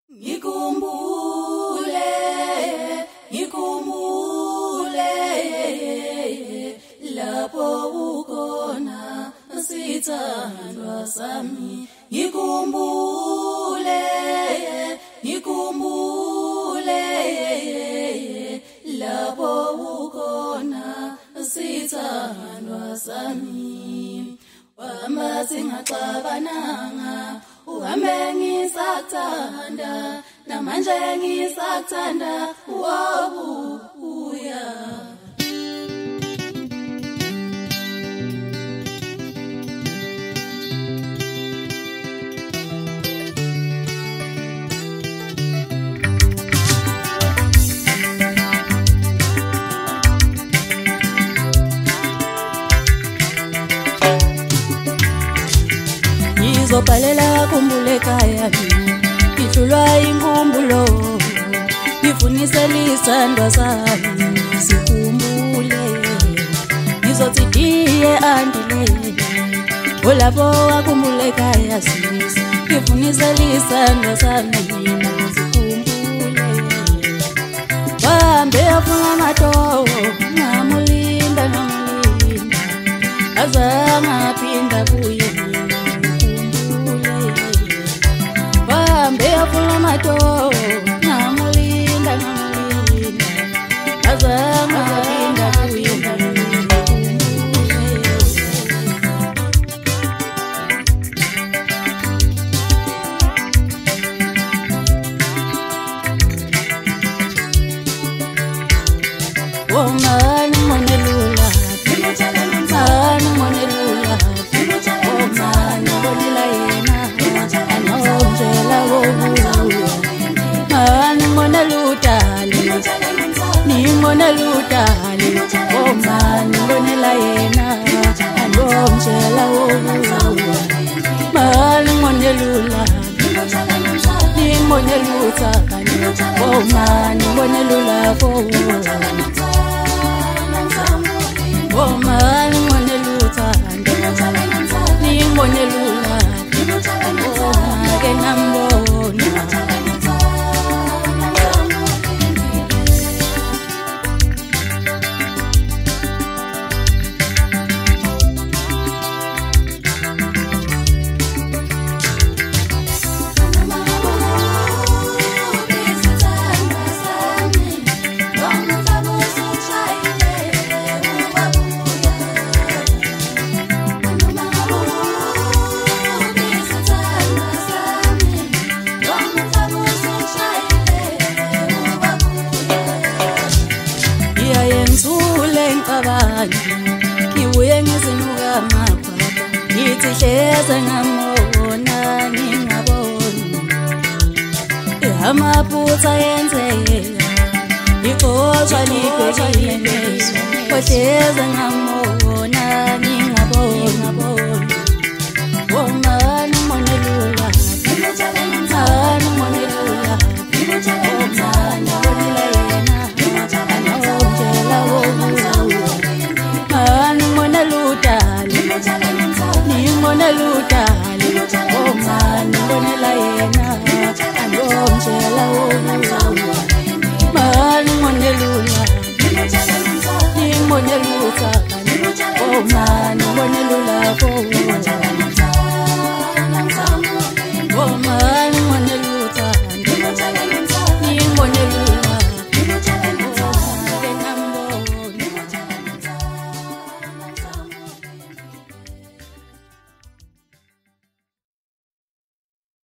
Ngikumbule lapho ukhona sithandwa sami. Ngikumbule lapho ukhona sithandwa sami. Wama singaxabananga uhambe ngisathanda namanje ngisathanda wabuya. Ngizobhalela khumbule ekhaya ngihlulwa inkumbulo ngifunisela isandwa sami sikhumbule ngizothi diye andile olapho wakhumbule ekhaya sisi ngifunisela isandwa sami sikhumbule bahambe afuna amatoho ngamulinda azange aphinda kuye. Afuna mato namulinda azange aphinda kuye. Womani monelula mani monelula womani bonila yena anonjela wobuya mani monelutali ningonelutali womani bonila yena anonjela wobuya mani monelula ningonelutali womani bonelula wobuya womani monelutali ningonelula nambona. Ngibuye ngizinuka amaphapha ngithi hleze ngamona ngingaboni amaphutha yenzeka ngikhohlwa libhekile hleze ngamona ngingaboni.